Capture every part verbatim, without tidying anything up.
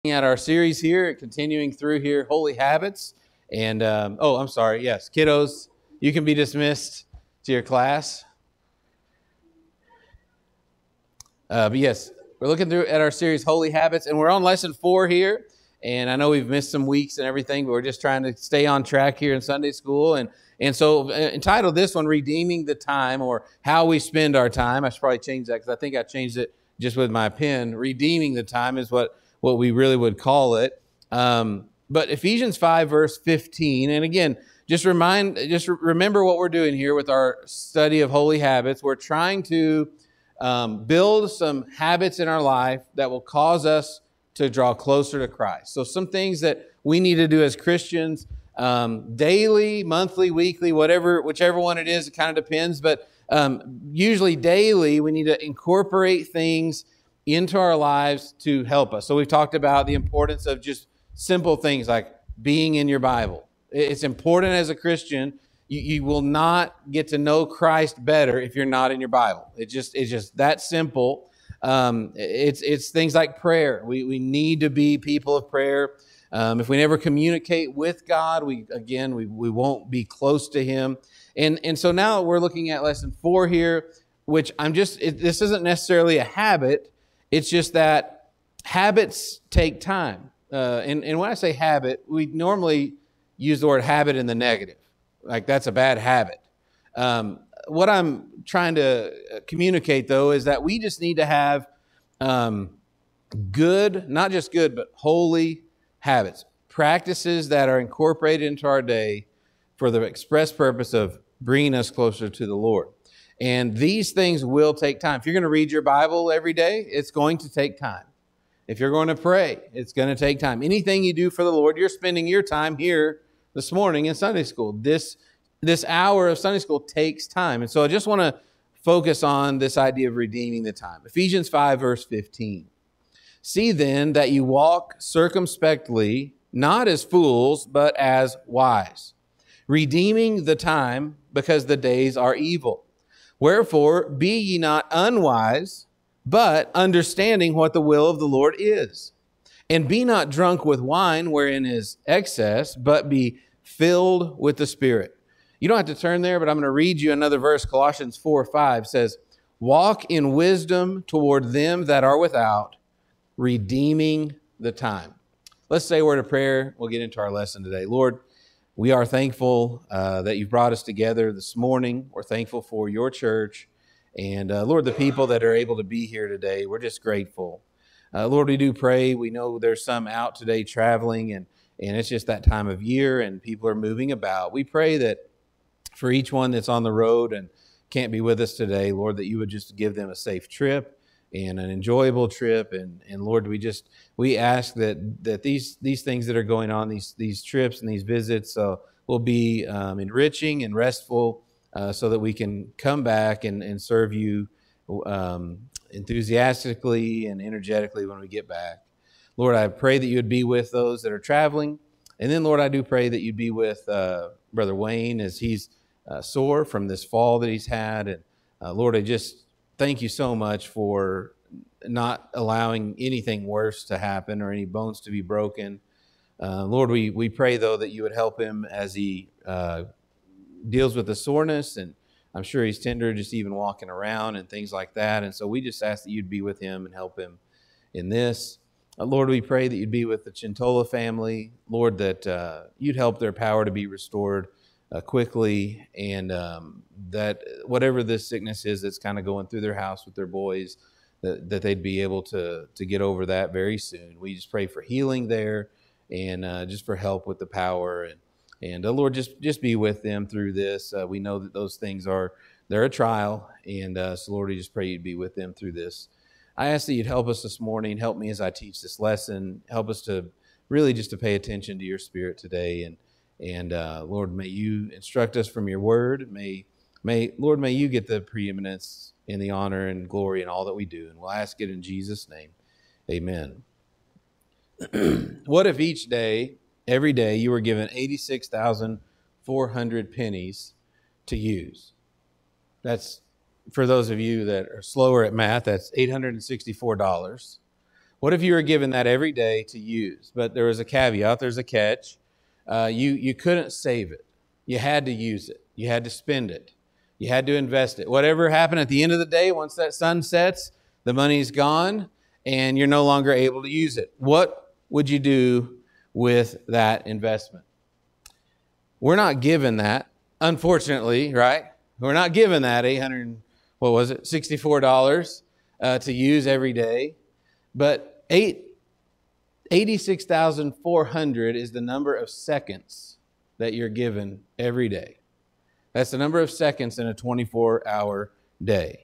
At our series here, continuing through here, Holy Habits. And, um, oh, I'm sorry. Yes, kiddos, you can be dismissed to your class. Uh, but yes, we're looking through at our series, Holy Habits, and we're on lesson four here. And I know we've missed some weeks and everything, but we're just trying to stay on track here in Sunday school. And, and so uh, entitled this one, Redeeming the Time, or How We Spend Our Time. I should probably change that because I think I changed it just with my pen. Redeeming the Time is what what we really would call it. Um, but Ephesians five, verse fifteen, and again, just remind, just remember what we're doing here with our study of holy habits. We're trying to um, build some habits in our life that will cause us to draw closer to Christ. So some things that we need to do as Christians, um, daily, monthly, weekly, whatever, whichever one it is, it kind of depends. But um, usually daily, we need to incorporate things into our lives to help us. So we've talked about the importance of just simple things like being in your Bible. It's important as a Christian. You, you will not get to know Christ better if you're not in your Bible. It just it's just that simple. Um, it's it's things like prayer. We we need to be people of prayer. Um, if we never communicate with God, we again we we won't be close to Him. And and so now we're looking at lesson four here, which I'm just it, this isn't necessarily a habit. It's just that habits take time. Uh, and, and when I say habit, we normally use the word habit in the negative. Like that's a bad habit. Um, what I'm trying to communicate, though, is that we just need to have um, good, not just good, but holy habits. Practices that are incorporated into our day for the express purpose of bringing us closer to the Lord. And these things will take time. If you're going to read your Bible every day, it's going to take time. If you're going to pray, it's going to take time. Anything you do for the Lord, you're spending your time here this morning in Sunday school. This, this hour of Sunday school takes time. And so I just want to focus on this idea of redeeming the time. Ephesians five, verse fifteen. See then that you walk circumspectly, not as fools, but as wise, redeeming the time because the days are evil. Wherefore, be ye not unwise, but understanding what the will of the Lord is. And be not drunk with wine, wherein is excess, but be filled with the Spirit. You don't have to turn there, but I'm going to read you another verse. Colossians four five says, walk in wisdom toward them that are without, redeeming the time. Let's say a word of prayer. We'll get into our lesson today. Lord, we are thankful uh, that you've brought us together this morning. We're thankful for your church. And uh, Lord, the people that are able to be here today, we're just grateful. Uh, Lord, we do pray. We know there's some out today traveling, and, and it's just that time of year, and people are moving about. We pray that for each one that's on the road and can't be with us today, Lord, that you would just give them a safe trip and an enjoyable trip. And, and Lord, we just, we ask that, that these, these things that are going on, these, these trips and these visits uh, will be um, enriching and restful uh, so that we can come back and, and serve you um, enthusiastically and energetically when we get back. Lord, I pray that you would be with those that are traveling. And then, Lord, I do pray that you'd be with uh, Brother Wayne as he's uh, sore from this fall that he's had. And uh, Lord, I just thank you so much for not allowing anything worse to happen or any bones to be broken. Uh, Lord, we, we pray, though, that you would help him as he uh, deals with the soreness. And I'm sure he's tender just even walking around and things like that. And so we just ask that you'd be with him and help him in this. Uh, Lord, we pray that you'd be with the Chintola family. Lord, that uh, you'd help their power to be restored Uh, quickly, and um, that whatever this sickness is that's kind of going through their house with their boys, that, that they'd be able to to get over that very soon. We just pray for healing there, and uh, just for help with the power, and and uh, Lord, just just be with them through this. Uh, we know that those things are they're a trial, and uh, so Lord, we just pray you'd be with them through this. I ask that you'd help us this morning, help me as I teach this lesson, help us to really just to pay attention to your Spirit today. And And uh, Lord, may you instruct us from your word. May, may Lord, may you get the preeminence and the honor and glory in all that we do. And we'll ask it in Jesus' name. Amen. What if each day, every day, you were given eighty-six thousand four hundred pennies to use? That's, for those of you that are slower at math, that's eight hundred sixty-four dollars. What if you were given that every day to use? But there was a caveat, there's a catch. Uh, you, you couldn't save it. You had to use it. You had to spend it. You had to invest it. Whatever happened at the end of the day, once that sun sets, the money's gone and you're no longer able to use it. What would you do with that investment? We're not given that, unfortunately, right? We're not given that eight hundred, what was it, sixty-four dollars uh, to use every day. But eight, eighty-six thousand four hundred is the number of seconds that you're given every day. That's the number of seconds in a twenty-four hour day.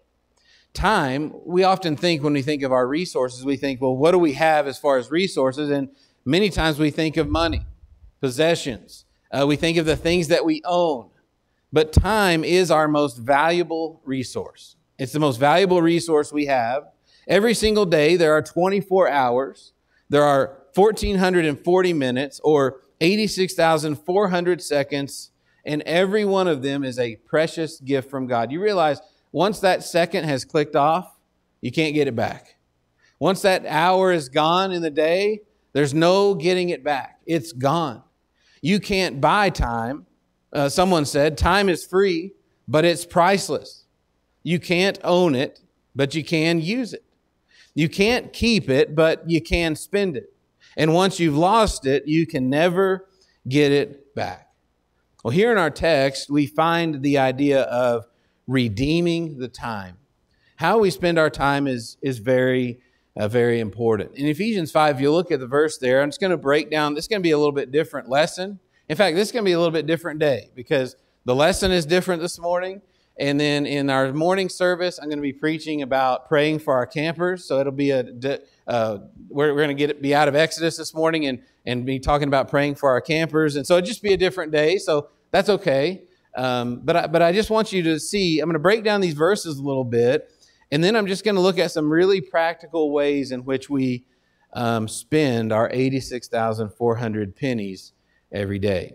Time, we often think when we think of our resources, we think, well, what do we have as far as resources? And many times we think of money, possessions. Uh, we think of the things that we own. But time is our most valuable resource. It's the most valuable resource we have. Every single day, there are twenty-four hours. There are one thousand four hundred forty minutes, or eighty-six thousand four hundred seconds, and every one of them is a precious gift from God. You realize once that second has clicked off, you can't get it back. Once that hour is gone in the day, there's no getting it back. It's gone. You can't buy time. Uh, someone said, time is free, but it's priceless. You can't own it, but you can use it. You can't keep it, but you can spend it. And once you've lost it, you can never get it back. Well, here in our text, we find the idea of redeeming the time. How we spend our time is, is very, uh, very important. In Ephesians five, if you look at the verse there, I'm just going to break down, this is going to be a little bit different lesson. In fact, this is going to be a little bit different day because the lesson is different this morning. And then in our morning service, I'm going to be preaching about praying for our campers. So it'll be a, uh, we're, we're going to get be out of Exodus this morning and, and be talking about praying for our campers. And so it'll just be a different day. So that's okay. Um, but, I, but I just want you to see, I'm going to break down these verses a little bit. And then I'm just going to look at some really practical ways in which we um, spend our eighty-six thousand four hundred pennies every day.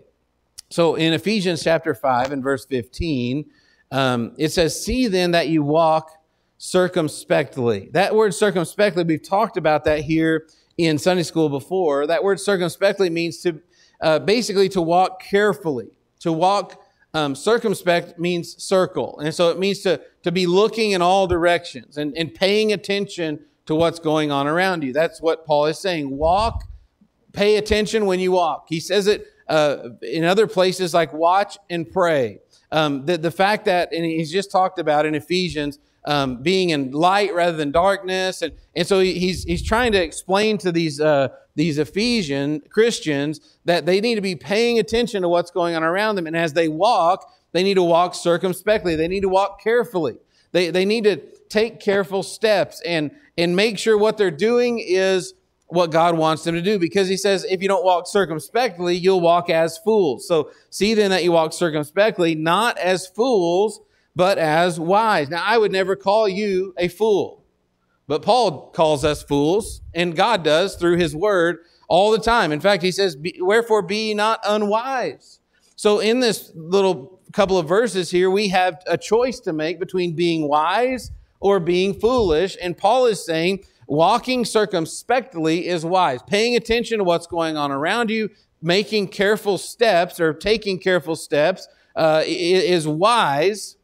So in Ephesians chapter five and verse fifteen, um, it says, see then that you walk circumspectly. That word circumspectly, we've talked about that here in Sunday school before. That word circumspectly means to uh, basically to walk carefully. To walk um, circumspect means circle. And so it means to, to be looking in all directions and, and paying attention to what's going on around you. That's what Paul is saying. Walk, pay attention when you walk. He says it uh, in other places like watch and pray. Um, the, the fact that, and he's just talked about in Ephesians, um, being in light rather than darkness. And, and so he's, he's trying to explain to these, uh, these Ephesian Christians that they need to be paying attention to what's going on around them. And as they walk, they need to walk circumspectly. They need to walk carefully. They, they need to take careful steps and, and make sure what they're doing is what God wants them to do, because he says, if you don't walk circumspectly, you'll walk as fools. So see then that you walk circumspectly, not as fools, but as wise. Now, I would never call you a fool, but Paul calls us fools, and God does through his word all the time. In fact, he says, wherefore be ye not unwise. So in this little couple of verses here, we have a choice to make between being wise or being foolish. And Paul is saying, walking circumspectly is wise. Paying attention to what's going on around you, making careful steps or taking careful steps uh, is wise.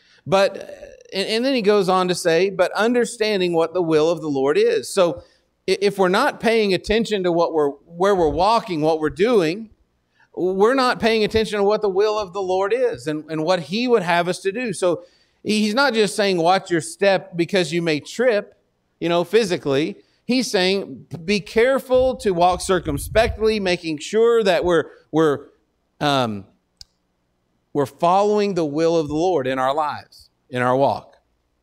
But, and then he goes on to say, but understanding what the will of the Lord is. So if we're not paying attention to what we're, where we're walking, what we're doing, we're not paying attention to what the will of the Lord is and, and what he would have us to do. So he's not just saying watch your step because you may trip, you know, physically. He's saying be careful to walk circumspectly, making sure that we're we're um, we're following the will of the Lord in our lives, in our walk.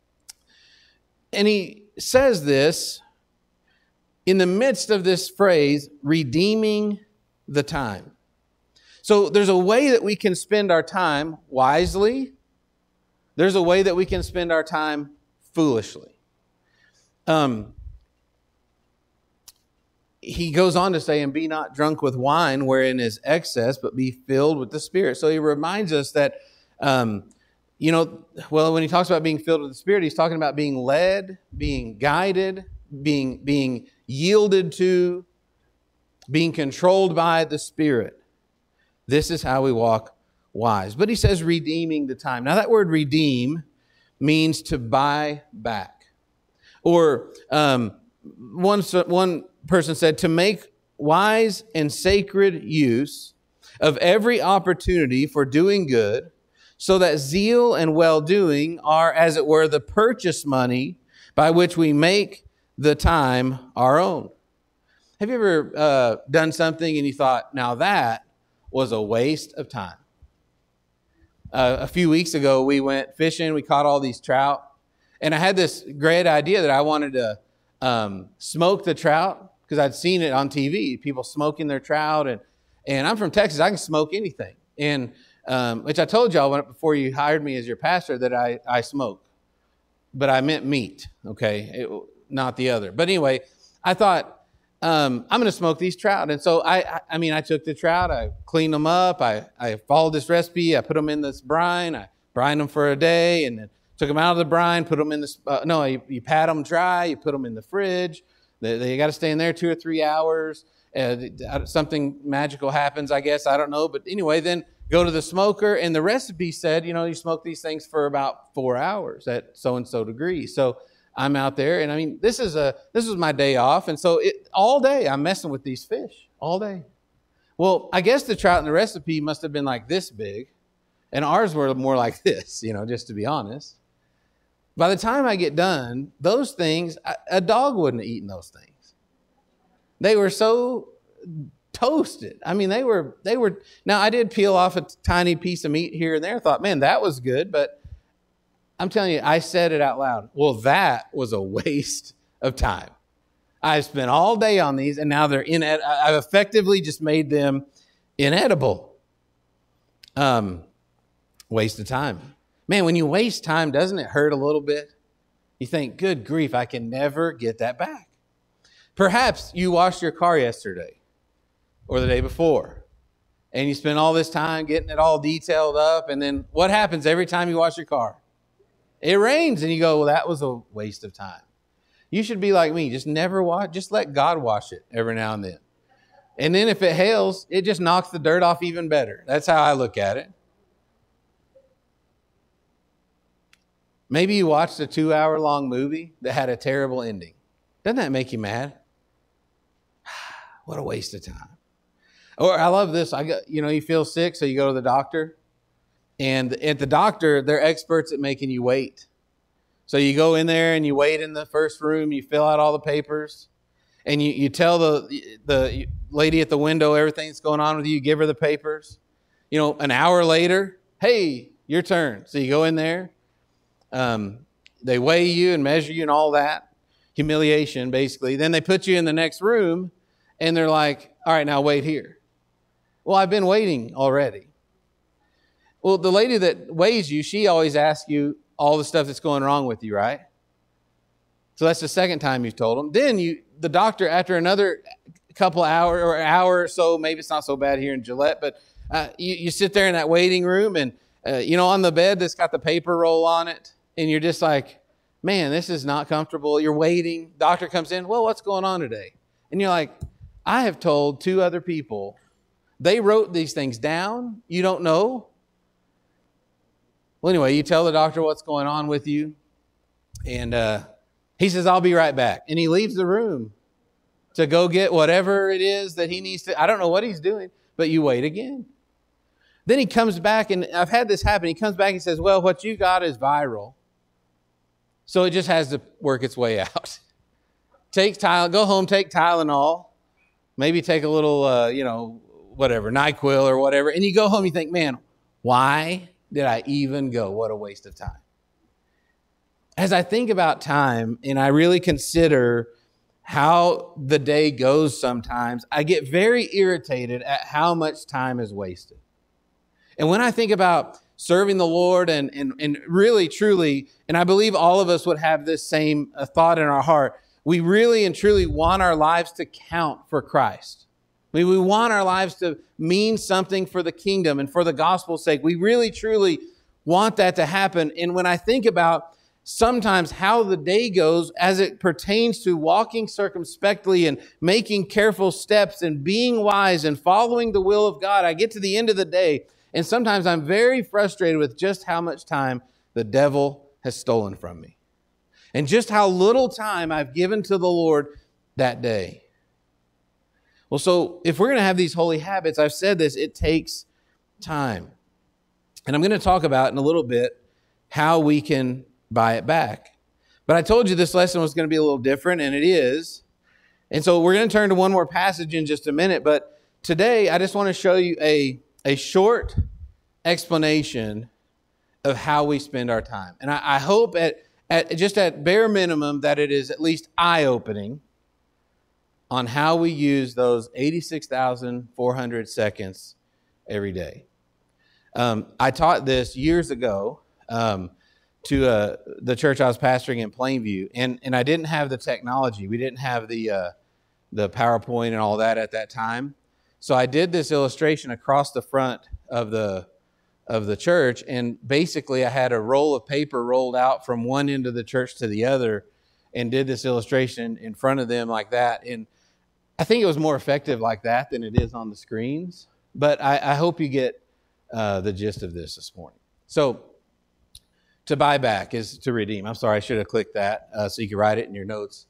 And he says this in the midst of this phrase, redeeming the time. So there's a way that we can spend our time wisely. There's a way that we can spend our time foolishly. Um, he goes on to say, and be not drunk with wine wherein is excess, but be filled with the Spirit. So he reminds us that, um, you know, well, when he talks about being filled with the Spirit, he's talking about being led, being guided, being, being yielded to, being controlled by the Spirit. This is how we walk wise. But he says redeeming the time. Now that word redeem means to buy back. Or um, one, one person said to make wise and sacred use of every opportunity for doing good, so that zeal and well-doing are, as it were, the purchase money by which we make the time our own. Have you ever uh, done something and you thought, now that was a waste of time? Uh, a few weeks ago, we went fishing. We caught all these trout. And I had this great idea that I wanted to um, smoke the trout because I'd seen it on T V, people smoking their trout. And, and I'm from Texas. I can smoke anything. And um, which I told y'all when, before you hired me as your pastor that I, I smoke. But I meant meat, okay, it, not the other. But anyway, I thought, um, I'm going to smoke these trout. And so, I, I I mean, I took the trout, I cleaned them up, I, I followed this recipe, I put them in this brine, I brined them for a day, and then took them out of the brine, put them in this, uh, no, you, you pat them dry, you put them in the fridge. They, they got to stay in there two or three hours. Uh, something magical happens, I guess, I don't know. But anyway, then go to the smoker, and the recipe said, you know, you smoke these things for about four hours at so-and-so degrees. So I'm out there, and I mean, this is a this is my day off, and so it, all day I'm messing with these fish, all day. Well, I guess the trout in the recipe must have been like this big, and ours were more like this, you know, just to be honest. By the time I get done, those things, a dog wouldn't have eaten those things. They were so toasted. I mean, they were, they were, now I did peel off a tiny piece of meat here and there. I thought, man, that was good. But I'm telling you, I said it out loud. Well, that was a waste of time. I spent all day on these, and now they're in, I've effectively just made them inedible. Um, waste of time. Man, when you waste time, doesn't it hurt a little bit? You think, good grief, I can never get that back. Perhaps you washed your car yesterday or the day before, and you spent all this time getting it all detailed up, and then what happens every time you wash your car? It rains, and you go, well, that was a waste of time. You should be like me. Just never wash. Just let God wash it every now and then. And then if it hails, it just knocks the dirt off even better. That's how I look at it. Maybe you watched a two-hour-long movie that had a terrible ending. Doesn't that make you mad? What a waste of time. Or I love this. I got, you know, you feel sick, so you go to the doctor. And at the doctor, they're experts at making you wait. So you go in there and you wait in the first room. You fill out all the papers. And you, you tell the, the lady at the window everything that's going on with you. You give her the papers. You know, an hour later, hey, your turn. So you go in there. Um, they weigh you and measure you and all that. Humiliation, basically. Then they put you in the next room. And they're like, all right, now wait here. Well, I've been waiting already. Well, the lady that weighs you, she always asks you all the stuff that's going wrong with you, right? So that's the second time you've told them. Then you, the doctor, after another couple hour or hour or so, maybe it's not so bad here in Gillette, but uh, you, you sit there in that waiting room and, uh, you know, on the bed that's got the paper roll on it, and you're just like, man, this is not comfortable. You're waiting. Doctor comes in, well, what's going on today? And you're like, I have told two other people. They wrote these things down. You don't know. Well, anyway, you tell the doctor what's going on with you. And uh, he says, I'll be right back. And he leaves the room to go get whatever it is that he needs to. I don't know what he's doing, but you wait again. Then he comes back, and I've had this happen. He comes back and says, well, what you got is viral. So it just has to work its way out. Take Tylenol, go home, take Tylenol. Maybe take a little, uh, you know, whatever, NyQuil or whatever. And you go home, you think, man, why did I even go? What a waste of time. As I think about time and I really consider how the day goes sometimes, I get very irritated at how much time is wasted. And when I think about serving the Lord and, and, and really, truly, and I believe all of us would have this same uh, thought in our heart, we really and truly want our lives to count for Christ. We, we want our lives to mean something for the kingdom and for the gospel's sake. We really, truly want that to happen. And when I think about sometimes how the day goes as it pertains to walking circumspectly and making careful steps and being wise and following the will of God. I get to the end of the day, and sometimes I'm very frustrated with just how much time the devil has stolen from me and just how little time I've given to the Lord that day. Well, so if we're going to have these holy habits, I've said this, it takes time. And I'm going to talk about in a little bit how we can buy it back. But I told you this lesson was going to be a little different, and it is. And so we're going to turn to one more passage in just a minute. But today, I just want to show you a, a short explanation of how we spend our time. And I, I hope at, at just at bare minimum that it is at least eye-opening on how we use those eighty-six thousand four hundred seconds every day. Um, I taught this years ago um, to uh, the church I was pastoring in Plainview, and, and I didn't have the technology. We didn't have the uh, the PowerPoint and all that at that time. So I did this illustration across the front of the of the church, and basically I had a roll of paper rolled out from one end of the church to the other, and did this illustration in front of them like that. And I think it was more effective like that than it is on the screens. But I, I hope you get uh, the gist of this this morning. So to buy back is to redeem. I'm sorry, I should have clicked that uh, so you could write it in your notes.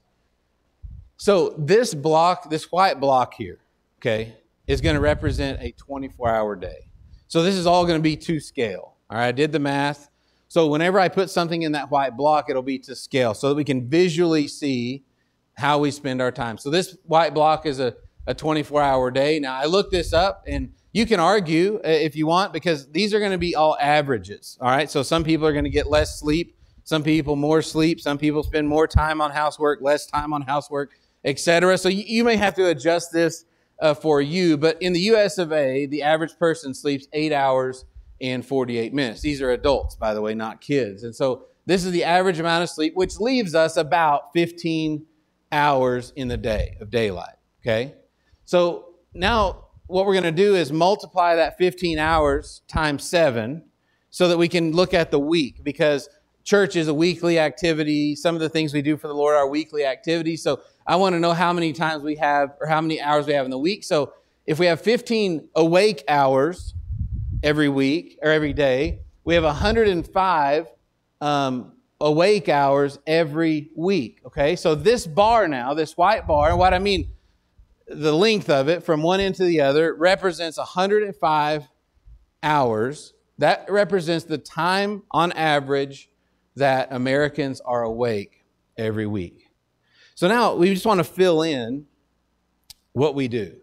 So this block, this white block here, okay, is going to represent a twenty-four hour day. So this is all going to be to scale. All right, I did the math. So whenever I put something in that white block, it'll be to scale so that we can visually see how we spend our time. So this white block is a, a twenty-four hour day. Now, I looked this up, and you can argue if you want, because these are going to be all averages. All right, so some people are going to get less sleep, some people more sleep, some people spend more time on housework, less time on housework, et cetera. So you, you may have to adjust this uh, for you, but in the U S of A, the average person sleeps eight hours and forty-eight minutes. These are adults, by the way, not kids. And so this is the average amount of sleep, which leaves us about fifteen hours in the day of daylight, okay? So now what we're going to do is multiply that fifteen hours times seven so that we can look at the week, because church is a weekly activity. Some of the things we do for the Lord are weekly activities. So I want to know how many times we have or how many hours we have in the week. So if we have fifteen awake hours every week or every day, we have one hundred five um, awake hours every week, okay? So this bar now, this white bar, and what I mean, the length of it from one end to the other represents one hundred five hours. That represents the time on average that Americans are awake every week. So now we just want to fill in what we do.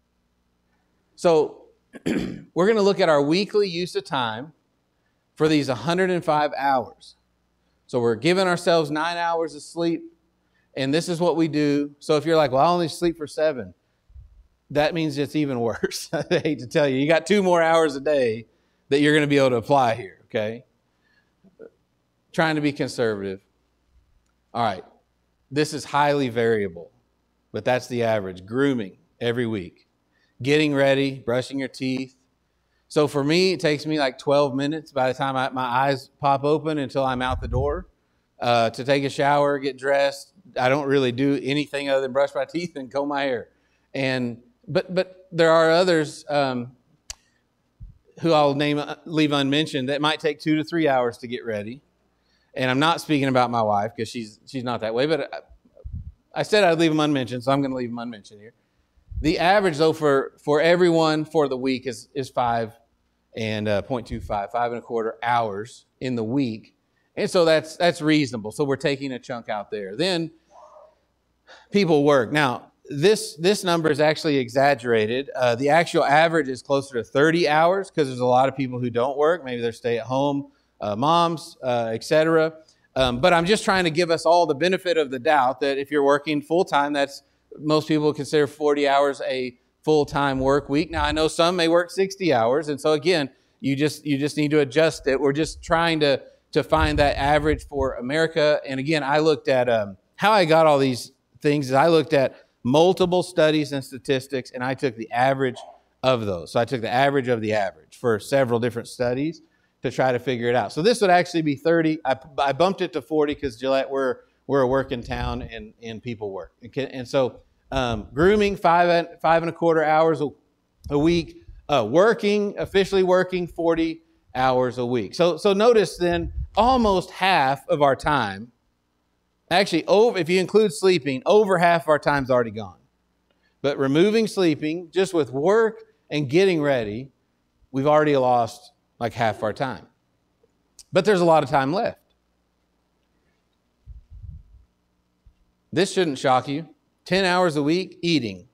So we're going to look at our weekly use of time for these one hundred five hours. So we're giving ourselves nine hours of sleep, and this is what we do. So if you're like, well, I only sleep for seven, that means it's even worse. I hate to tell you. You got two more hours a day that you're going to be able to apply here, okay? Trying to be conservative. All right. This is highly variable, but that's the average. Grooming every week. Getting ready, brushing your teeth. So for me, it takes me like twelve minutes by the time I, my eyes pop open until I'm out the door uh, to take a shower, get dressed. I don't really do anything other than brush my teeth and comb my hair. And but but there are others um, who I'll name leave unmentioned that might take two to three hours to get ready. And I'm not speaking about my wife because she's she's not that way. But I, I said I'd leave them unmentioned, so I'm going to leave them unmentioned here. The average, though, for, for everyone for the week is is five and uh, point two five, five and a quarter hours in the week, and so that's that's reasonable. So we're taking a chunk out there. Then people work. Now this this number is actually exaggerated. Uh, the actual average is closer to thirty hours because there's a lot of people who don't work. Maybe they're stay-at-home uh, moms, uh, et cetera. Um, but I'm just trying to give us all the benefit of the doubt that if you're working full time, that's most people consider forty hours a full-time work week. Now, I know some may work sixty hours, and so again, you just you just need to adjust it. We're just trying to to find that average for America. And again, I looked at um, how I got all these things. Is I looked at multiple studies and statistics, and I took the average of those. So I took the average of the average for several different studies to try to figure it out. So this would actually be thirty. I, I bumped it to forty because Gillette, we're, we're a working town and, and people work. And so um, grooming, five and, five and a quarter hours a, a week. Uh, working, officially working, forty hours a week. So, so notice then, almost half of our time, actually, over, if you include sleeping, over half of our time's already gone. But removing sleeping, just with work and getting ready, we've already lost like half our time. But there's a lot of time left. This shouldn't shock you. ten hours a week eating.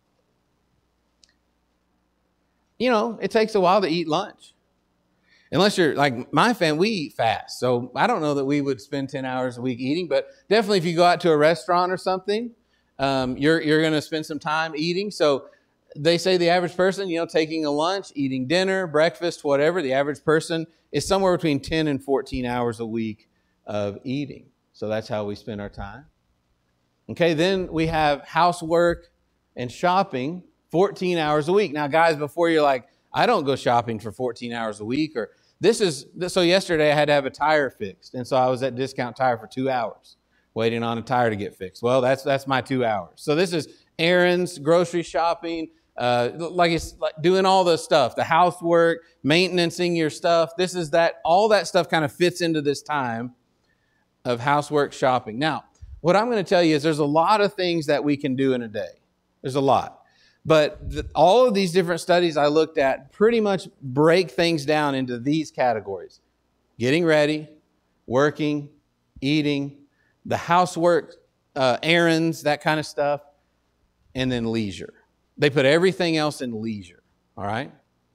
You know, it takes a while to eat lunch. Unless you're like my family, we eat fast. So I don't know that we would spend ten hours a week eating, but definitely if you go out to a restaurant or something, um, you're, you're going to spend some time eating. So they say the average person, you know, taking a lunch, eating dinner, breakfast, whatever, the average person is somewhere between ten and fourteen hours a week of eating. So that's how we spend our time. Okay, then we have housework and shopping, fourteen hours a week. Now, guys, before you're like, I don't go shopping for fourteen hours a week, or this is, so yesterday I had to have a tire fixed. And so I was at Discount Tire for two hours waiting on a tire to get fixed. Well, that's, that's my two hours. So this is errands, grocery shopping, uh, like it's like doing all the stuff, the housework, maintaining your stuff. This is that, all that stuff kind of fits into this time of housework, shopping. Now, what I'm going to tell you is there's a lot of things that we can do in a day. There's a lot. But the, all of these different studies I looked at pretty much break things down into these categories. Getting ready, working, eating, the housework, uh, errands, that kind of stuff, and then leisure. They put everything else in leisure, all right?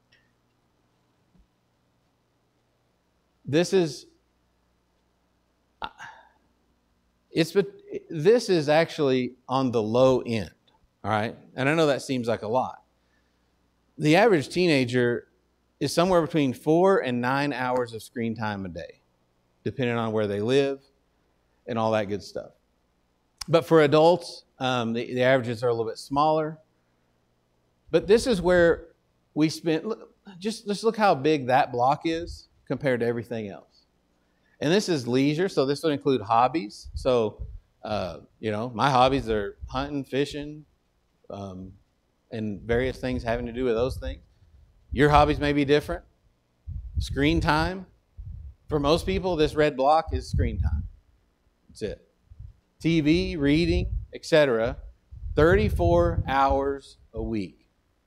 This is, it's, this is actually on the low end. All right, and I know that seems like a lot. The average teenager is somewhere between four and nine hours of screen time a day, depending on where they live and all that good stuff. But for adults, um, the, the averages are a little bit smaller. But this is where we spend, look, just, just look how big that block is compared to everything else. And this is leisure, so this would include hobbies. So, uh, you know, my hobbies are hunting, fishing, Um, and various things having to do with those things. Your hobbies may be different. Screen time. For most people, this red block is screen time. That's it. T V, reading, et cetera. thirty-four hours a week.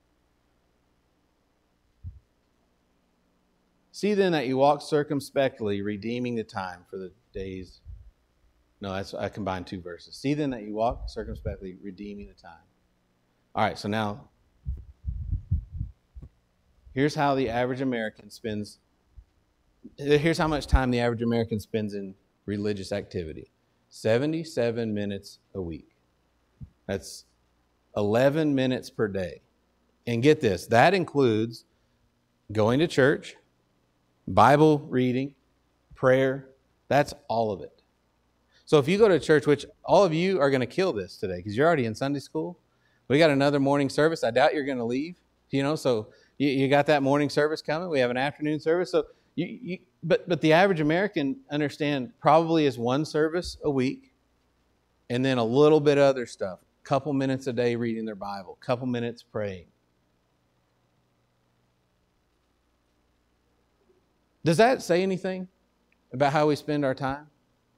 See then that you walk circumspectly, redeeming the time for the days. No, that's, I combined two verses. See then that you walk circumspectly, redeeming the time. All right, so now, here's how the average American spends, here's how much time the average American spends in religious activity. seventy-seven minutes a week. That's eleven minutes per day. And get this, that includes going to church, Bible reading, prayer. That's all of it. So if you go to church, which all of you are going to kill this today because you're already in Sunday school. We got another morning service. I doubt you're going to leave, you know, so you, you got that morning service coming. We have an afternoon service. So, you, you, but, but the average American, understand, probably is one service a week and then a little bit of other stuff. A couple minutes a day reading their Bible, a couple minutes praying. Does that say anything about how we spend our time?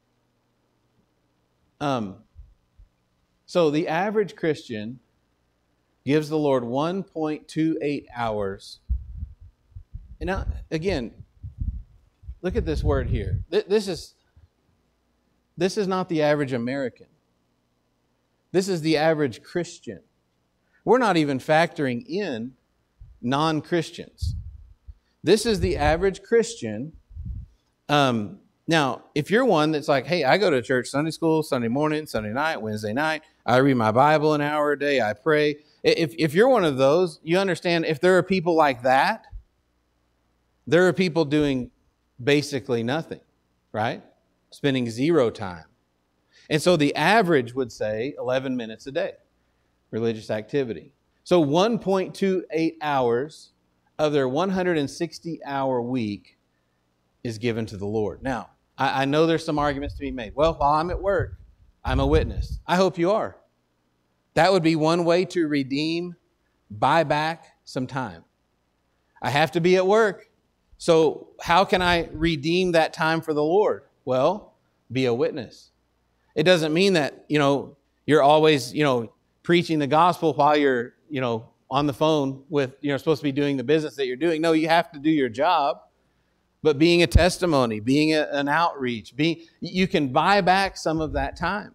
Um. So the average Christian gives the Lord one point two eight hours. And now, again, look at this word here. This is, this is not the average American. This is the average Christian. We're not even factoring in non-Christians. This is the average Christian. Um, now, if you're one that's like, hey, I go to church Sunday school, Sunday morning, Sunday night, Wednesday night, I read my Bible an hour a day, I pray. If, if you're one of those, you understand if there are people like that, there are people doing basically nothing, right? Spending zero time. And so the average would say eleven minutes a day, religious activity. So one point two eight hours of their one hundred sixty hour week is given to the Lord. Now, I, I know there's some arguments to be made. Well, while I'm at work, I'm a witness. I hope you are. That would be one way to redeem, buy back some time. I have to be at work. So how can I redeem that time for the Lord? Well, be a witness. It doesn't mean that, you know, you're always, you know, preaching the gospel while you're, you know, on the phone with, you know, supposed to be doing the business that you're doing. No, you have to do your job. But being a testimony, being a, an outreach, being, you can buy back some of that time.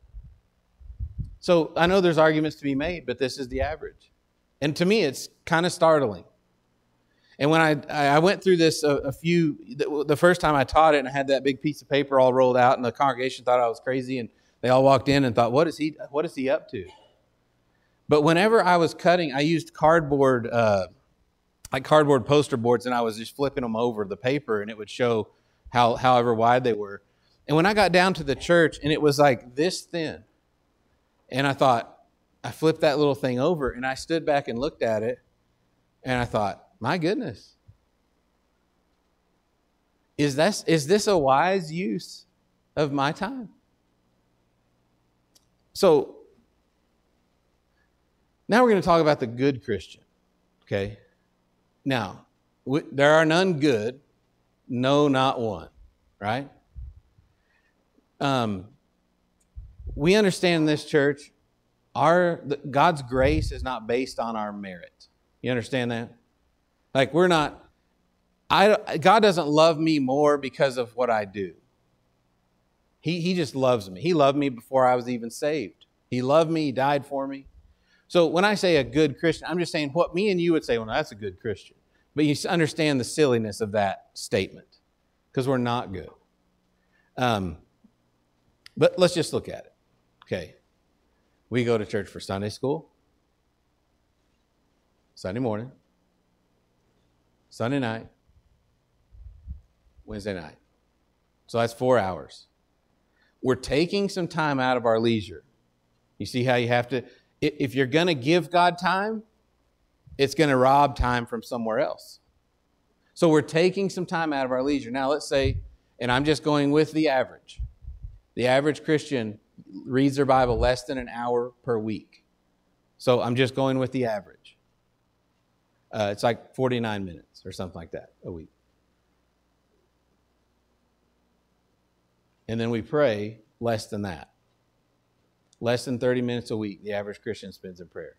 So I know there's arguments to be made, but this is the average. And to me, it's kind of startling. And when I I went through this a, a few, the first time I taught it and I had that big piece of paper all rolled out and the congregation thought I was crazy and they all walked in and thought, what is he, what is he up to? But whenever I was cutting, I used cardboard, uh, like cardboard poster boards, and I was just flipping them over the paper and it would show how however wide they were. And when I got down to the church and it was like this thin, and I thought, I flipped that little thing over and I stood back and looked at it and I thought, my goodness, is this, is this a wise use of my time? So now we're going to talk about the good Christian, okay? Now, we, there are none good, no, not one, right? Um, we understand in this church, our God's grace is not based on our merit. You understand that? Like we're not, I, God doesn't love me more because of what I do. He, he just loves me. He loved me before I was even saved. He loved me. He died for me. So when I say a good Christian, I'm just saying what me and you would say, well, that's a good Christian. But you understand the silliness of that statement because we're not good. Um, but let's just look at it. Okay. We go to church for Sunday school, Sunday morning, Sunday night, Wednesday night. So that's four hours. We're taking some time out of our leisure. You see how you have to, if you're going to give God time, it's going to rob time from somewhere else. So we're taking some time out of our leisure. Now let's say, and I'm just going with the average. The average Christian reads their Bible less than an hour per week. So I'm just going with the average. Uh, it's like forty-nine minutes or something like that a week. And then we pray less than that. Less than thirty minutes a week, the average Christian spends in prayer.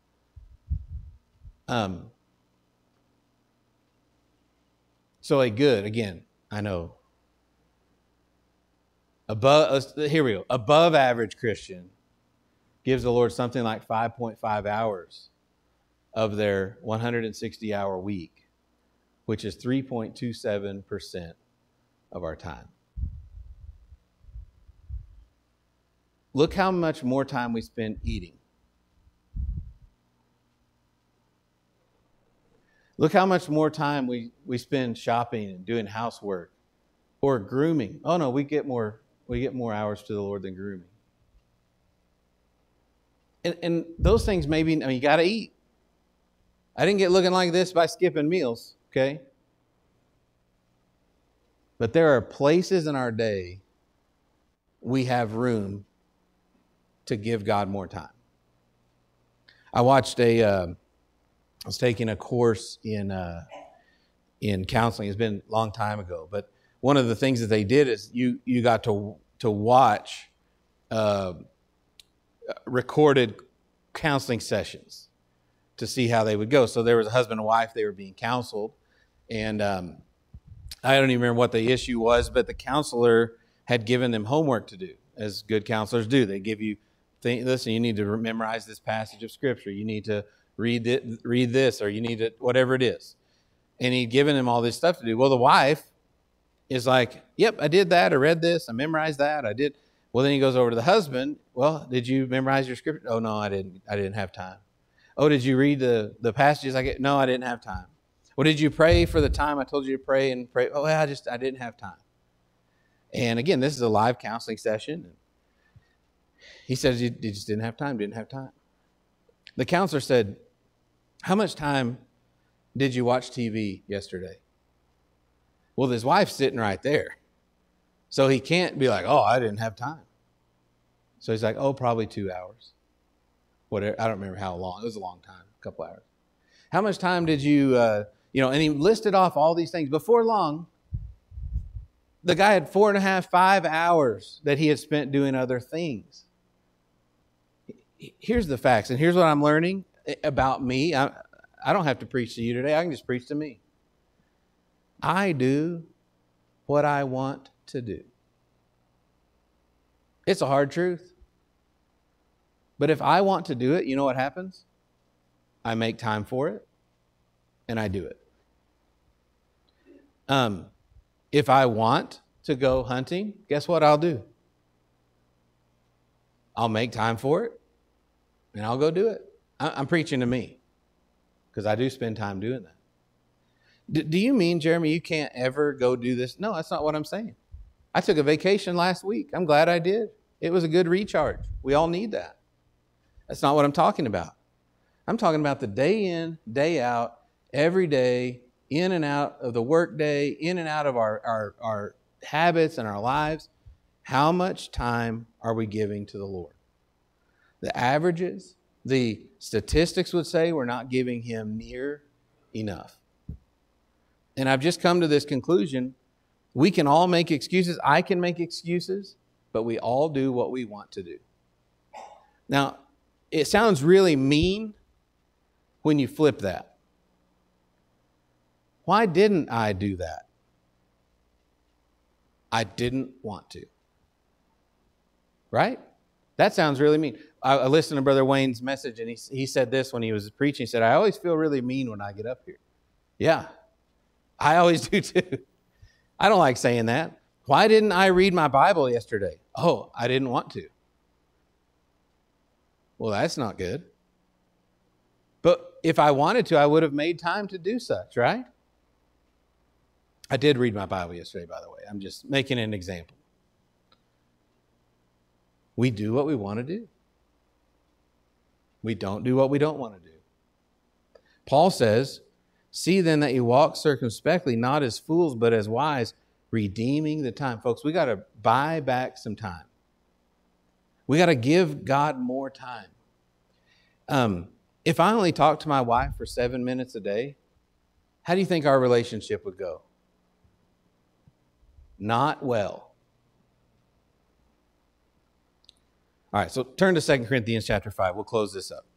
Um. So a good, again, I know. Above, here we go. Above average Christian gives the Lord something like five point five hours of their one hundred sixty hour week, which is three point two seven percent of our time. Look how much more time we spend eating. Look how much more time we, we spend shopping and doing housework or grooming. Oh no, we get more we get more hours to the Lord than grooming. And and those things maybe, I mean, you got to eat. I didn't get looking like this by skipping meals, okay? But there are places in our day we have room to give God more time. I watched a, uh, I was taking a course in uh, in counseling. It's been a long time ago, but one of the things that they did is you you got to to watch uh, recorded counseling sessions to see how they would go. So there was a husband and wife, they were being counseled, and um, I don't even remember what the issue was, but the counselor had given them homework to do, as good counselors do. They give you, think, listen, you need to memorize this passage of Scripture. You need to read it, read this, or you need to, whatever it is. And he'd given him all this stuff to do. Well, the wife is like, yep, I did that. I read this. I memorized that. I did. Well, then he goes over to the husband. Well, did you memorize your Scripture? Oh, no, I didn't. I didn't have time. Oh, did you read the, the passages? I get? No, I didn't have time. Well, did you pray for the time I told you to pray and pray? Oh, I just, I didn't have time. And again, this is a live counseling session. He says, you, you just didn't have time, didn't have time. The counselor said, how much time did you watch T V yesterday? Well, his wife's sitting right there. So he can't be like, oh, I didn't have time. So he's like, oh, probably two hours. Whatever. I don't remember how long. It was a long time, a couple hours. How much time did you, uh, you know, and he listed off all these things. Before long, the guy had four and a half, five hours that he had spent doing other things. Here's the facts, and here's what I'm learning about me. I, I don't have to preach to you today. I can just preach to me. I do what I want to do. It's a hard truth. But if I want to do it, you know what happens? I make time for it, and I do it. Um, if I want to go hunting, guess what I'll do? I'll make time for it, and I'll go do it. I, I'm preaching to me, because I do spend time doing that. D- do you mean, Jeremy, you can't ever go do this? No, that's not what I'm saying. I took a vacation last week. I'm glad I did. It was a good recharge. We all need that. That's not what I'm talking about. I'm talking about the day in, day out, every day, in and out of the work day, in and out of our, our, our habits and our lives. How much time are we giving to the Lord? The averages, the statistics would say we're not giving Him near enough. And I've just come to this conclusion. We can all make excuses. I can make excuses, but we all do what we want to do. Now, it sounds really mean when you flip that. Why didn't I do that? I didn't want to. Right? That sounds really mean. I, I listened to Brother Wayne's message, and he, he said this when he was preaching. He said, I always feel really mean when I get up here. Yeah, I always do too. I don't like saying that. Why didn't I read my Bible yesterday? Oh, I didn't want to. Well, that's not good. But if I wanted to, I would have made time to do such, right? I did read my Bible yesterday, by the way. I'm just making an example. We do what we want to do. We don't do what we don't want to do. Paul says, see then that you walk circumspectly, not as fools, but as wise, redeeming the time. Folks, we got to buy back some time. We got to give God more time. Um, if I only talked to my wife for seven minutes a day, how do you think our relationship would go? Not well. All right, so turn to Second Corinthians chapter five. We'll close this up.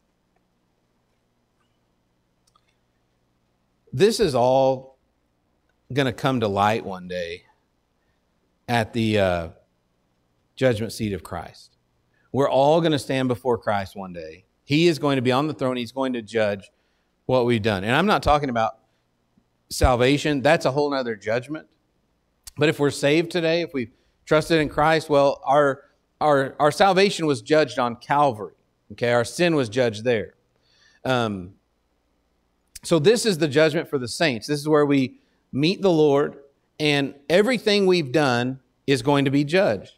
This is all going to come to light one day at the uh, judgment seat of Christ. We're all going to stand before Christ one day. He is going to be on the throne. He's going to judge what we've done. And I'm not talking about salvation. That's a whole other judgment. But if we're saved today, if we've trusted in Christ, well, our, our, our salvation was judged on Calvary. Okay, our sin was judged there. Um, so this is the judgment for the saints. This is where we meet the Lord, and everything we've done is going to be judged.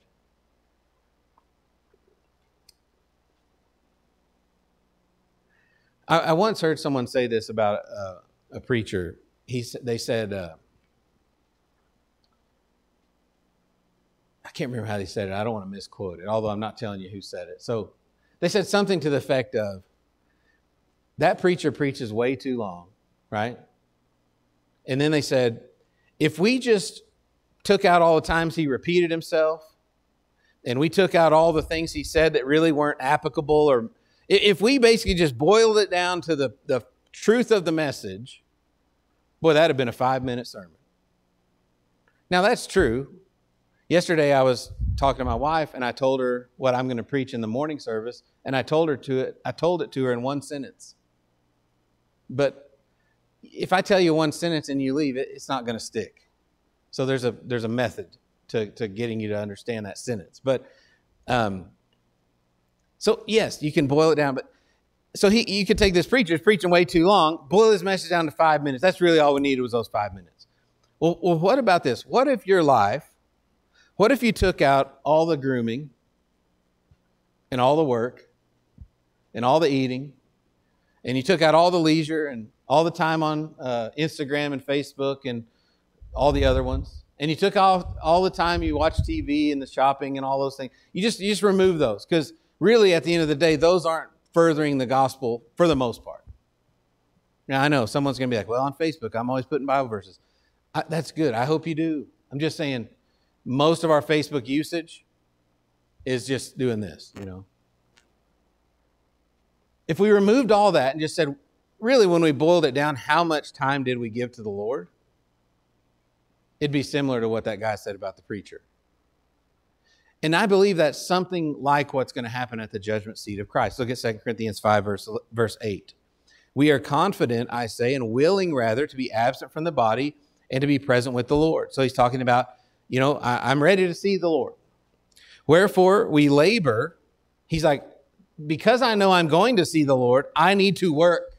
I, I once heard someone say this about uh, a preacher. He they said, uh, I can't remember how they said it. I don't want to misquote it, although I'm not telling you who said it. So they said something to the effect of, that preacher preaches way too long, right? And then they said, if we just took out all the times he repeated himself, and we took out all the things he said that really weren't applicable, or if we basically just boiled it down to the, the truth of the message, boy, that'd have been a five-minute sermon. Now, that's true. Yesterday, I was talking to my wife, and I told her what I'm going to preach in the morning service, and I told her to it. I told it to her in one sentence. But if I tell you one sentence and you leave it, it's not going to stick. So there's a there's a method to to getting you to understand that sentence. But um, so yes, you can boil it down. But so he you could take this preacher who's preaching way too long, boil his message down to five minutes. That's really all we needed was those five minutes. Well, well, what about this? What if your life? What if you took out all the grooming and all the work and all the eating, and you took out all the leisure and all the time on uh, Instagram and Facebook and all the other ones, and you took all, all the time you watch T V and the shopping and all those things, you just, you just remove those, because really at the end of the day, those aren't furthering the gospel for the most part. Now, I know someone's going to be like, well, on Facebook, I'm always putting Bible verses. I, that's good. I hope you do. I'm just saying most of our Facebook usage is just doing this, you know. If we removed all that and just said, really, when we boiled it down, how much time did we give to the Lord? It'd be similar to what that guy said about the preacher. And I believe that's something like what's going to happen at the judgment seat of Christ. Look at Second Corinthians five, verse, verse eight. We are confident, I say, and willing rather to be absent from the body and to be present with the Lord. So he's talking about, you know, I, I'm ready to see the Lord. Wherefore we labor. He's like, because I know I'm going to see the Lord, I need to work,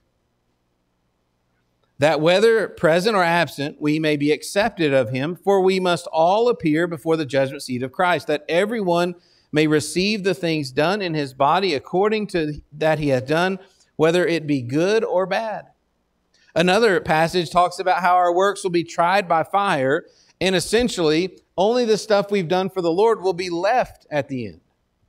that whether present or absent, we may be accepted of him, for we must all appear before the judgment seat of Christ, that everyone may receive the things done in his body according to that he hath done, whether it be good or bad. Another passage talks about how our works will be tried by fire, and essentially only the stuff we've done for the Lord will be left at the end.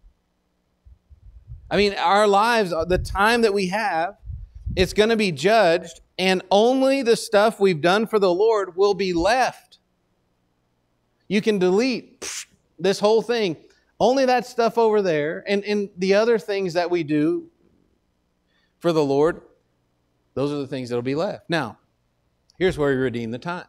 I mean, our lives, the time that we have, it's going to be judged, and only the stuff we've done for the Lord will be left. You can delete this whole thing. Only that stuff over there, and, and the other things that we do for the Lord, those are the things that will be left. Now, here's where we redeem the time.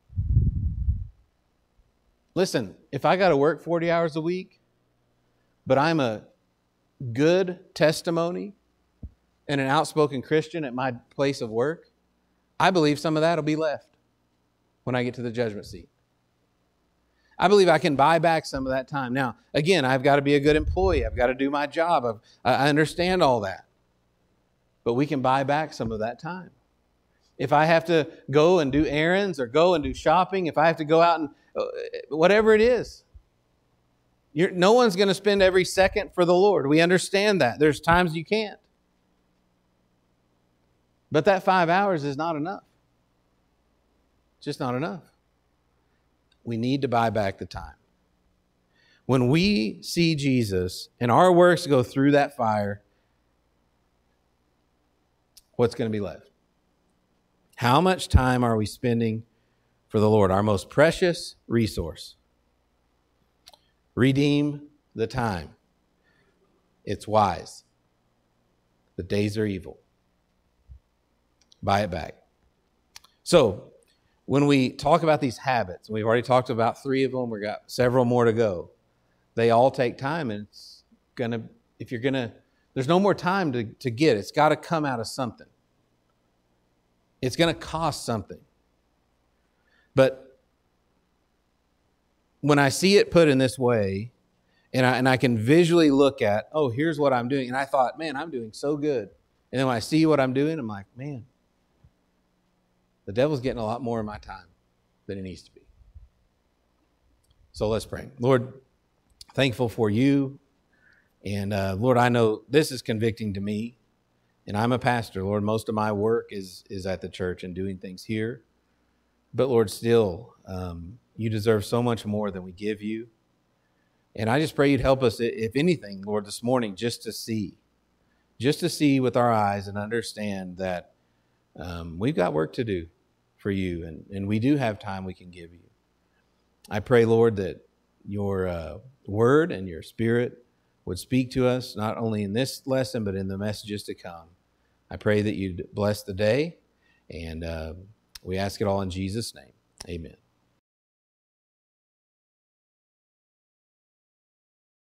Listen, if I got to work forty hours a week, but I'm a good testimony and an outspoken Christian at my place of work, I believe some of that will be left when I get to the judgment seat. I believe I can buy back some of that time. Now, again, I've got to be a good employee. I've got to do my job. I've, I understand all that. But we can buy back some of that time. If I have to go and do errands or go and do shopping, if I have to go out and uh, whatever it is, You're, no one's going to spend every second for the Lord. We understand that. There's times you can't. But that five hours is not enough. It's just not enough. We need to buy back the time. When we see Jesus and our works go through that fire, what's going to be left? How much time are we spending for the Lord, our most precious resource? Redeem the time. It's wise. The days are evil. Buy it back. So, when we talk about these habits, we've already talked about three of them, we've got several more to go. They all take time, and it's gonna, if you're gonna, there's no more time to, to get. It's got to come out of something. It's going to cost something. But when I see it put in this way, and I, and I can visually look at, oh, here's what I'm doing. And I thought, man, I'm doing so good. And then when I see what I'm doing, I'm like, man, the devil's getting a lot more of my time than it needs to be. So let's pray. Lord, thankful for you. And uh, Lord, I know this is convicting to me. And I'm a pastor. Lord, most of my work is, is at the church and doing things here. But Lord, still, um, you deserve so much more than we give you. And I just pray you'd help us, if anything, Lord, this morning, just to see. Just to see with our eyes and understand that um, we've got work to do for you. And, and we do have time we can give you. I pray, Lord, that your uh, word and your spirit would speak to us, not only in this lesson, but in the messages to come. I pray that you'd bless the day, and uh, we ask it all in Jesus' name. Amen.